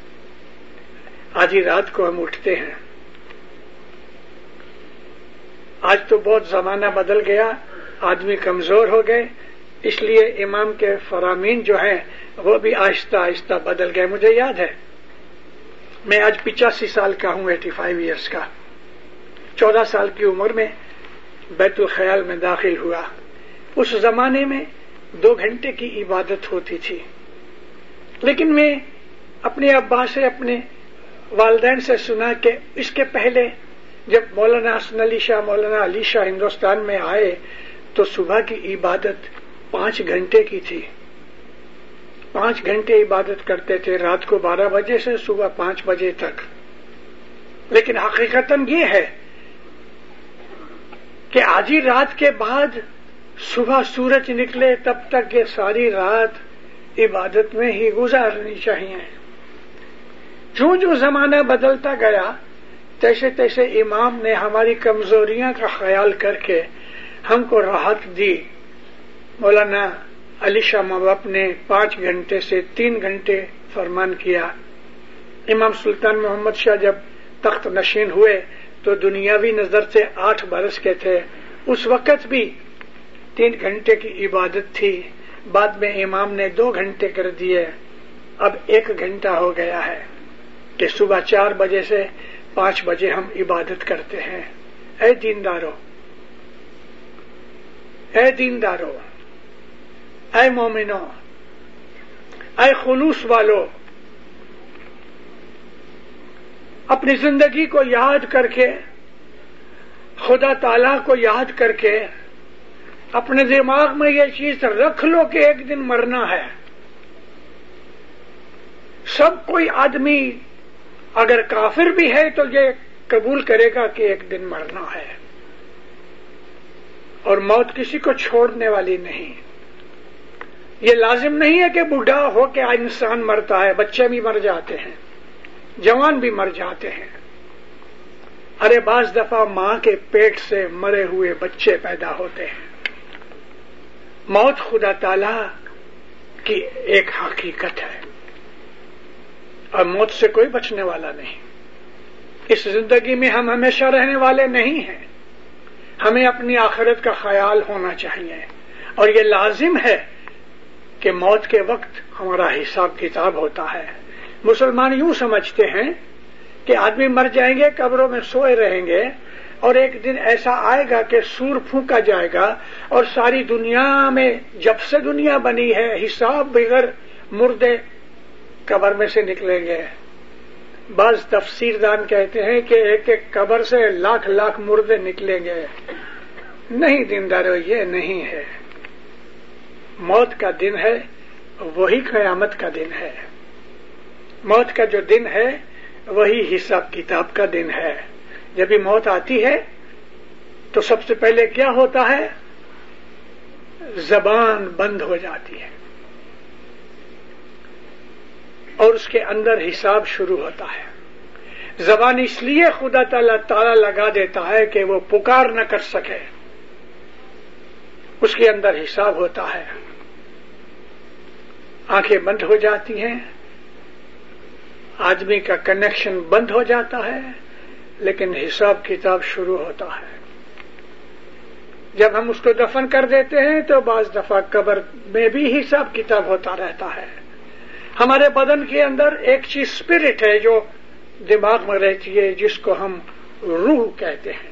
آدھی رات کو ہم اٹھتے ہیں. آج تو بہت زمانہ بدل گیا، آدمی کمزور ہو گئے، اس لیے امام کے فرامین جو ہیں وہ بھی آہستہ آہستہ بدل گئے. مجھے یاد ہے میں آج پچاسی سال کا ہوں، ایٹی فائیو ایئرس کا. چودہ سال کی عمر میں بیت الخیال میں داخل ہوا. اس زمانے میں دو گھنٹے کی عبادت ہوتی تھی، لیکن میں اپنے ابا سے اپنے والدین سے سنا کہ اس کے پہلے جب مولانا حسن علی شاہ مولانا علی شاہ ہندوستان میں آئے تو صبح کی عبادت پانچ گھنٹے کی تھی. پانچ گھنٹے عبادت کرتے تھے، رات کو بارہ بجے سے صبح پانچ بجے تک. لیکن حقیقتاً یہ ہے کہ آدھی رات کے بعد صبح سورج نکلے تب تک یہ ساری رات عبادت میں ہی گزارنی چاہیے. جو جو زمانہ بدلتا گیا تیسے تیسے امام نے ہماری کمزوریاں کا خیال کر کے ہم کو راحت دی. مولانا علی شاہ مواب نے پانچ گھنٹے سے تین گھنٹے فرمان کیا. امام سلطان محمد شاہ جب تخت نشین ہوئے تو دنیاوی نظر سے آٹھ برس کے تھے، اس وقت بھی تین گھنٹے کی عبادت تھی. بعد میں امام نے دو گھنٹے کر دیے. اب ایک گھنٹہ ہو گیا ہے کہ صبح چار بجے سے پانچ بجے ہم عبادت کرتے ہیں. اے دیندارو، اے دیندارو، اے مومنو، اے خلوص والو، اپنی زندگی کو یاد کر کے، خدا تعالی کو یاد کر کے اپنے دماغ میں یہ چیز رکھ لو کہ ایک دن مرنا ہے. سب کوئی آدمی اگر کافر بھی ہے تو یہ قبول کرے گا کہ ایک دن مرنا ہے، اور موت کسی کو چھوڑنے والی نہیں. یہ لازم نہیں ہے کہ بوڑھا ہو کے انسان مرتا ہے، بچے بھی مر جاتے ہیں، جوان بھی مر جاتے ہیں. ارے بعض دفعہ ماں کے پیٹ سے مرے ہوئے بچے پیدا ہوتے ہیں. موت خدا تعالی کی ایک حقیقت ہے اور موت سے کوئی بچنے والا نہیں. اس زندگی میں ہم ہمیشہ رہنے والے نہیں ہیں. ہمیں اپنی آخرت کا خیال ہونا چاہیے، اور یہ لازم ہے کہ موت کے وقت ہمارا حساب کتاب ہوتا ہے. مسلمان یوں سمجھتے ہیں کہ آدمی مر جائیں گے، قبروں میں سوئے رہیں گے، اور ایک دن ایسا آئے گا کہ سور پھونکا جائے گا اور ساری دنیا میں جب سے دنیا بنی ہے حساب بغیر مردے قبر میں سے نکلیں گے. بعض تفسیردان کہتے ہیں کہ ایک ایک قبر سے لاکھ لاکھ مردے نکلیں گے. نہیں دیندارو، یہ نہیں ہے. موت کا دن ہے وہی قیامت کا دن ہے. موت کا جو دن ہے وہی حساب کتاب کا دن ہے. جب بھی موت آتی ہے تو سب سے پہلے کیا ہوتا ہے؟ زبان بند ہو جاتی ہے اور اس کے اندر حساب شروع ہوتا ہے. زبان اس لیے خدا تعالی تالا لگا دیتا ہے کہ وہ پکار نہ کر سکے. اس کے اندر حساب ہوتا ہے. آنکھیں بند ہو جاتی ہیں، آدمی کا کنیکشن بند ہو جاتا ہے، لیکن حساب کتاب شروع ہوتا ہے. جب ہم اس کو دفن کر دیتے ہیں تو بعض دفعہ قبر میں بھی حساب کتاب ہوتا رہتا ہے. ہمارے بدن کے اندر ایک چیز اسپرٹ ہے جو دماغ میں رہتی ہے، جس کو ہم روح کہتے ہیں.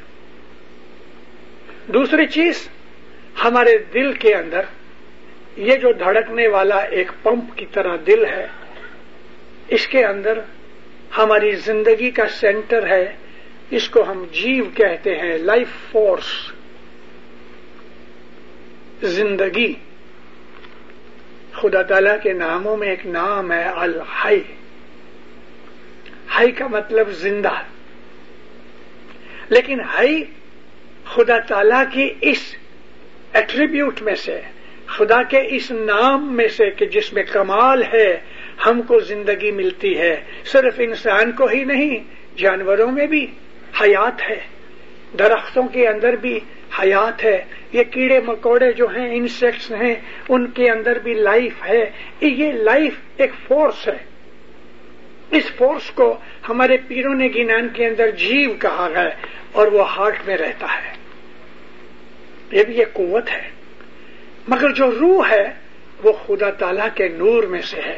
دوسری چیز ہمارے دل کے اندر یہ جو دھڑکنے والا ایک پمپ کی طرح دل ہے، اس کے اندر ہماری زندگی کا سینٹر ہے، اس کو ہم جیو کہتے ہیں، لائف فورس. خدا تعالیٰ کے ناموں میں ایک نام ہے الحی. حی کا مطلب زندہ، لیکن حی خدا تعالیٰ کی اس ایٹریبیوٹ میں سے، خدا کے اس نام میں سے کہ جس میں کمال ہے، ہم کو زندگی ملتی ہے. صرف انسان کو ہی نہیں، جانوروں میں بھی حیات ہے، درختوں کے اندر بھی حیات ہے، یہ کیڑے مکوڑے جو ہیں، انسیکٹس ہیں، ان کے اندر بھی لائف ہے. یہ لائف ایک فورس ہے. اس فورس کو ہمارے پیروں نے گینان کے اندر جیو کہا ہے، اور وہ ہارٹ میں رہتا ہے. یہ بھی ایک قوت ہے. مگر جو روح ہے وہ خدا تعالیٰ کے نور میں سے ہے.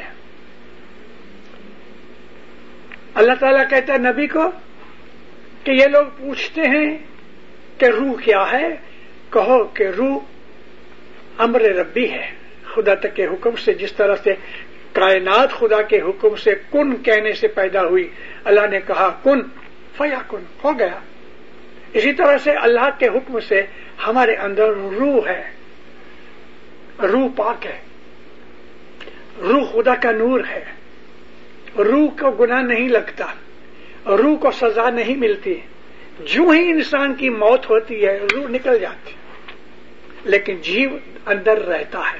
اللہ تعالیٰ کہتا ہے نبی کو کہ یہ لوگ پوچھتے ہیں کہ روح کیا ہے، کہو کہ روح امر ربی ہے. خدا تک کے حکم سے، جس طرح سے کائنات خدا کے حکم سے کن کہنے سے پیدا ہوئی، اللہ نے کہا کن فیکن، ہو گیا. اسی طرح سے اللہ کے حکم سے ہمارے اندر روح ہے. روح پاک ہے، روح خدا کا نور ہے. روح کو گناہ نہیں لگتا، روح کو سزا نہیں ملتی. جو ہی انسان کی موت ہوتی ہے روح نکل جاتی، لیکن جیو اندر رہتا ہے.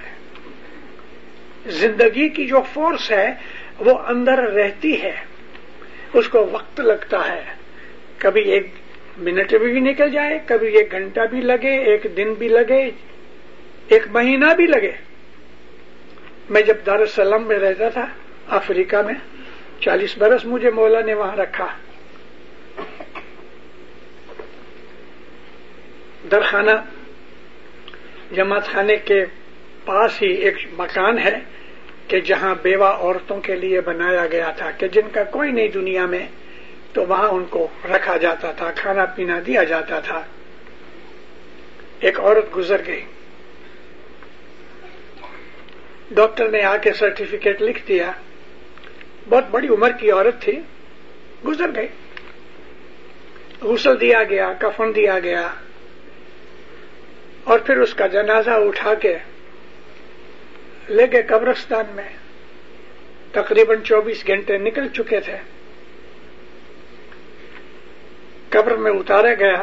زندگی کی جو فورس ہے وہ اندر رہتی ہے. اس کو وقت لگتا ہے، کبھی ایک منٹ بھی نکل جائے، کبھی ایک گھنٹہ بھی لگے، ایک دن بھی لگے، ایک مہینہ بھی لگے. میں جب دار السلام میں رہتا تھا افریقہ میں، چالیس برس مجھے مولا نے وہاں رکھا. درخانہ جماعت خانے کے پاس ہی ایک مکان ہے کہ جہاں بیوہ عورتوں کے لیے بنایا گیا تھا کہ جن کا کوئی نہیں دنیا میں، تو وہاں ان کو رکھا جاتا تھا، کھانا پینا دیا جاتا تھا. ایک عورت گزر گئی، ڈاکٹر نے آ کے سرٹیفکیٹ لکھ دیا. بہت بڑی عمر کی عورت تھی، گزر گئی. غسل دیا گیا، کفن دیا گیا، اور پھر اس کا جنازہ اٹھا کے لے گئے قبرستان میں. تقریباً چوبیس گھنٹے نکل چکے تھے. قبر میں اتارا گیا،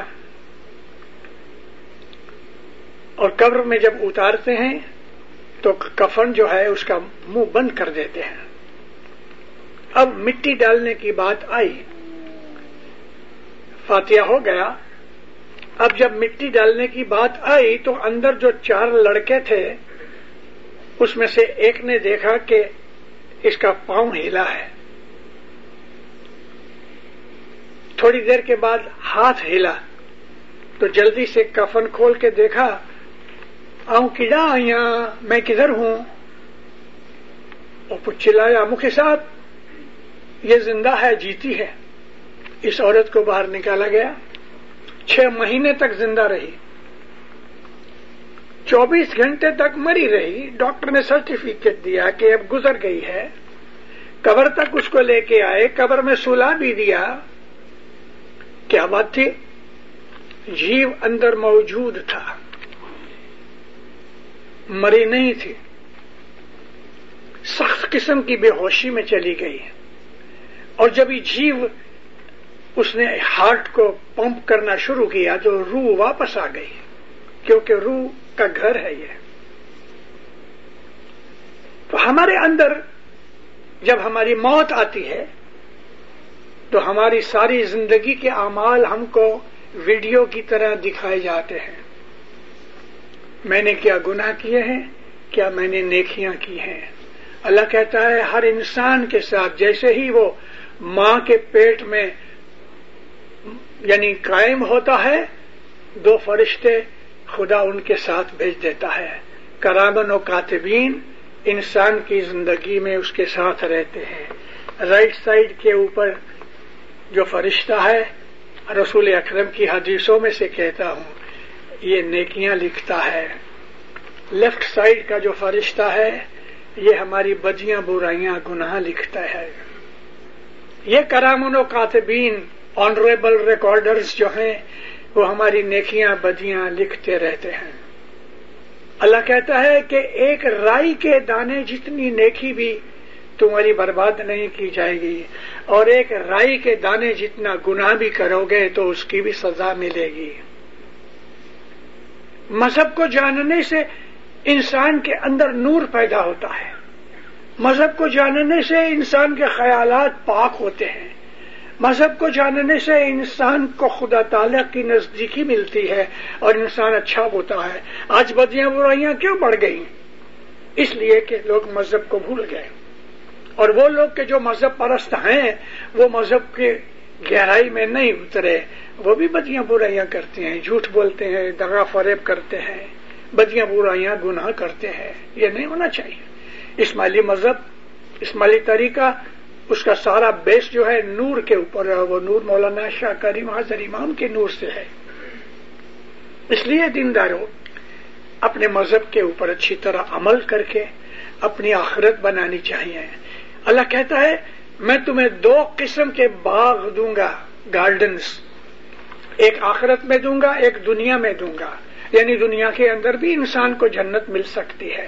اور قبر میں جب اتارتے ہیں تو کفن جو ہے اس کا منہ بند کر دیتے ہیں. اب مٹی ڈالنے کی بات آئی، فاتحہ ہو گیا. اب جب مٹی ڈالنے کی بات آئی تو اندر جو چار لڑکے تھے اس میں سے ایک نے دیکھا کہ اس کا پاؤں ہلا ہے. تھوڑی دیر کے بعد ہاتھ ہلا تو جلدی سے کفن کھول کے دیکھا، آؤں کیڑا آیا، میں کدھر ہوں؟ اور کچھ چلایا، مکھی صاحب یہ زندہ ہے، جیتی ہے. اس عورت کو باہر نکالا گیا. چھ مہینے تک زندہ رہی، چوبیس گھنٹے تک مری رہی. ڈاکٹر نے سرٹیفکیٹ دیا کہ اب گزر گئی ہے. قبر تک اس کو لے کے آئے، قبر میں سلا بھی دیا. کیا بات تھی؟ جیو اندر موجود تھا، مری نہیں تھی. سخت قسم کی بے ہوشی میں چلی گئی، اور جب یہ جیو اس نے ہارٹ کو پمپ کرنا شروع کیا تو روح واپس آ گئی، کیونکہ روح کا گھر ہے یہ. تو ہمارے اندر جب ہماری موت آتی ہے تو ہماری ساری زندگی کے اعمال ہم کو ویڈیو کی طرح دکھائے جاتے ہیں. میں نے کیا گناہ کیے ہیں، کیا میں نے نیکیاں کی ہیں. اللہ کہتا ہے ہر انسان کے ساتھ جیسے ہی وہ ماں کے پیٹ میں یعنی قائم ہوتا ہے، دو فرشتے خدا ان کے ساتھ بھیج دیتا ہے. کرامن و کاتبین انسان کی زندگی میں اس کے ساتھ رہتے ہیں. رائٹ سائڈ کے اوپر جو فرشتہ ہے، رسول اکرم کی حدیثوں میں سے کہتا ہوں، یہ نیکیاں لکھتا ہے. لیفٹ سائڈ کا جو فرشتہ ہے یہ ہماری بدیاں برائیاں گناہ لکھتا ہے. یہ کرامن و کاتبین آنریبل ریکارڈرز جو ہیں وہ ہماری نیکیاں بدیاں لکھتے رہتے ہیں. اللہ کہتا ہے کہ ایک رائی کے دانے جتنی نیکی بھی تمہاری برباد نہیں کی جائے گی، اور ایک رائی کے دانے جتنا گناہ بھی کرو گے تو اس کی بھی سزا ملے گی۔ مذہب کو جاننے سے انسان کے اندر نور پیدا ہوتا ہے، مذہب کو جاننے سے انسان کے خیالات پاک ہوتے ہیں، مذہب کو جاننے سے انسان کو خدا تعالیٰ کی نزدیکی ملتی ہے اور انسان اچھا ہوتا ہے۔ آج بدیاں برائیاں کیوں بڑھ گئی؟ اس لیے کہ لوگ مذہب کو بھول گئے، اور وہ لوگ کہ جو مذہب پرست ہیں وہ مذہب کی گہرائی میں نہیں اترے، وہ بھی بدیاں برائیاں کرتے ہیں، جھوٹ بولتے ہیں، دغا فریب کرتے ہیں، بدیاں برائیاں گناہ کرتے ہیں۔ یہ نہیں ہونا چاہیے۔ اسماعیلی مذہب، اسماعیلی طریقہ، اس کا سارا بیس جو ہے نور کے اوپر ہے، وہ نور مولانا شاہ کریم حاضر امام کے نور سے ہے۔ اس لیے دینداروں اپنے مذہب کے اوپر اچھی طرح عمل کر کے اپنی آخرت بنانی چاہیے۔ اللہ کہتا ہے میں تمہیں دو قسم کے باغ دوں گا، گارڈنز، ایک آخرت میں دوں گا، ایک دنیا میں دوں گا، یعنی دنیا کے اندر بھی انسان کو جنت مل سکتی ہے۔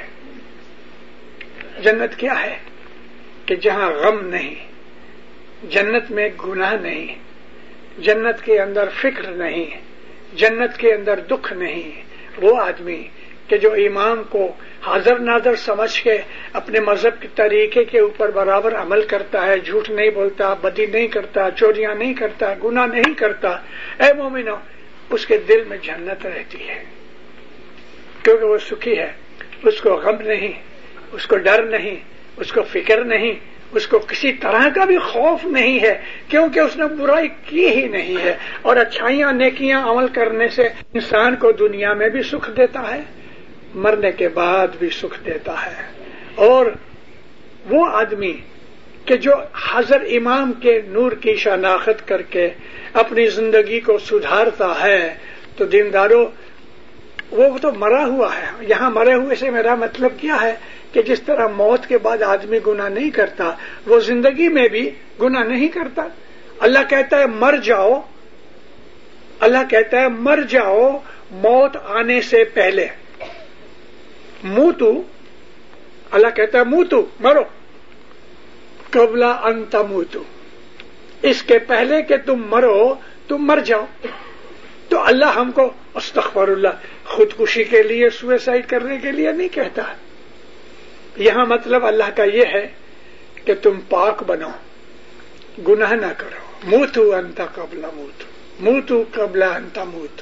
جنت کیا ہے؟ کہ جہاں غم نہیں، جنت میں گناہ نہیں، جنت کے اندر فکر نہیں، جنت کے اندر دکھ نہیں۔ وہ آدمی کہ جو امام کو حاضر ناظر سمجھ کے اپنے مذہب کے طریقے کے اوپر برابر عمل کرتا ہے، جھوٹ نہیں بولتا، بدی نہیں کرتا، چوریاں نہیں کرتا، گناہ نہیں کرتا، اے مومنو، اس کے دل میں جنت رہتی ہے، کیونکہ وہ سکھی ہے، اس کو غم نہیں، اس کو ڈر نہیں، اس کو فکر نہیں، اس کو کسی طرح کا بھی خوف نہیں ہے، کیونکہ اس نے برائی کی ہی نہیں ہے۔ اور اچھائیاں نیکیاں عمل کرنے سے انسان کو دنیا میں بھی سکھ دیتا ہے، مرنے کے بعد بھی سکھ دیتا ہے۔ اور وہ آدمی کہ جو حضر امام کے نور کی شناخت کر کے اپنی زندگی کو سدھارتا ہے، تو دینداروں وہ تو مرا ہوا ہے۔ یہاں مرے ہوئے سے میرا مطلب کیا ہے کہ جس طرح موت کے بعد آدمی گناہ نہیں کرتا، وہ زندگی میں بھی گناہ نہیں کرتا۔ اللہ کہتا ہے مر جاؤ، اللہ کہتا ہے مر جاؤ موت آنے سے پہلے، موتو، اللہ کہتا ہے موتو، مرو، قبل ان تموتو، اس کے پہلے کہ تم مرو تم مر جاؤ۔ تو اللہ ہم کو استغفر اللہ خودکشی کے لیے، سوئسائڈ کرنے کے لیے نہیں کہتا۔ یہاں مطلب اللہ کا یہ ہے کہ تم پاک بنو، گناہ نہ کرو۔ موتو انت قبل موتو، موتو قبل انت موتو،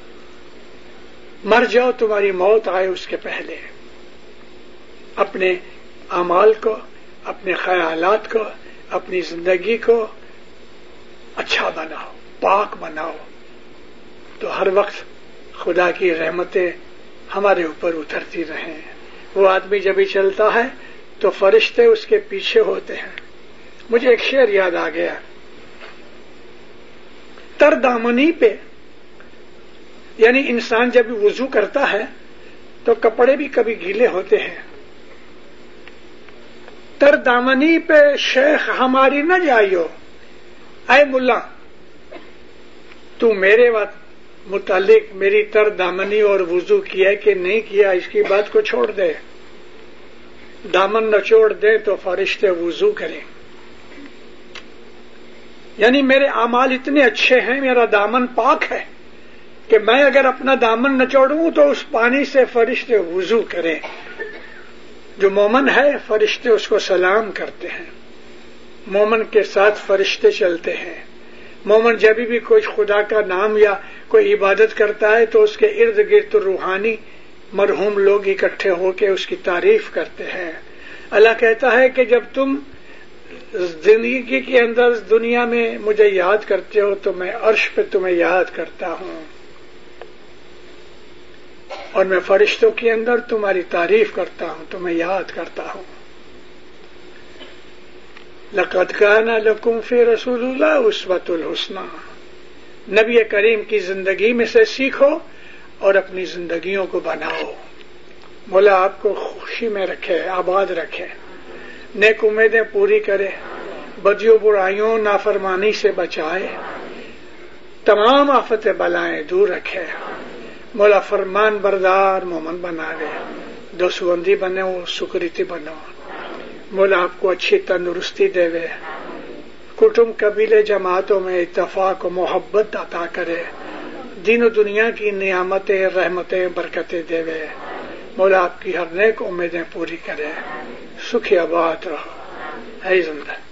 مر جاؤ تمہاری موت آئے اس کے پہلے۔ اپنے اعمال کو، اپنے خیالات کو، اپنی زندگی کو اچھا بناؤ، پاک بناؤ، تو ہر وقت خدا کی رحمتیں ہمارے اوپر اترتی رہیں۔ وہ آدمی جب ہی چلتا ہے تو فرشتے اس کے پیچھے ہوتے ہیں۔ مجھے ایک شعر یاد آ گیا، تر دامنی پہ، یعنی انسان جب وضو کرتا ہے تو کپڑے بھی کبھی گیلے ہوتے ہیں۔ تر دامنی پہ شیخ ہماری نہ جائیو، اے ملا تو میرے متعلق میری تر دامنی اور وضو کیا کہ نہیں کیا اس کی بات کو چھوڑ دے، دامن نہ چھوڑ دے تو فرشتے وضو کریں۔ یعنی میرے اعمال اتنے اچھے ہیں، میرا دامن پاک ہے کہ میں اگر اپنا دامن نہ چھوڑوں تو اس پانی سے فرشتے وضو کریں۔ جو مومن ہے فرشتے اس کو سلام کرتے ہیں، مومن کے ساتھ فرشتے چلتے ہیں۔ مومن جب بھی کوئی خدا کا نام یا کوئی عبادت کرتا ہے تو اس کے ارد گرد روحانی مرحوم لوگ اکٹھے ہو کے اس کی تعریف کرتے ہیں۔ اللہ کہتا ہے کہ جب تم زندگی کے اندر دنیا میں مجھے یاد کرتے ہو تو میں عرش پہ تمہیں یاد کرتا ہوں، اور میں فرشتوں کے اندر تمہاری تعریف کرتا ہوں، تمہیں یاد کرتا ہوں۔ لقد كان لكم في رسول الله اسوة الحسنى، نبی کریم کی زندگی میں سے سیکھو اور اپنی زندگیوں کو بناؤ۔ مولا آپ کو خوشی میں رکھے، آباد رکھے، نیک امیدیں پوری کرے، بدیوں برائیوں نافرمانی سے بچائے، تمام آفت بلائیں دور رکھے۔ مولا فرمان بردار مومن بناوے، دوسوندی بنے وہ سکریتی بنو، مولا آپ کو اچھی تندرستی دے وے، کٹم قبیلے جماعتوں میں اتفاق و محبت عطا کرے، دین و دنیا کی نعمتیں رحمتیں برکتیں دے وے، مولا آپ کی ہر نیک امیدیں پوری کرے، سکھی آباد رہو، اے زندہ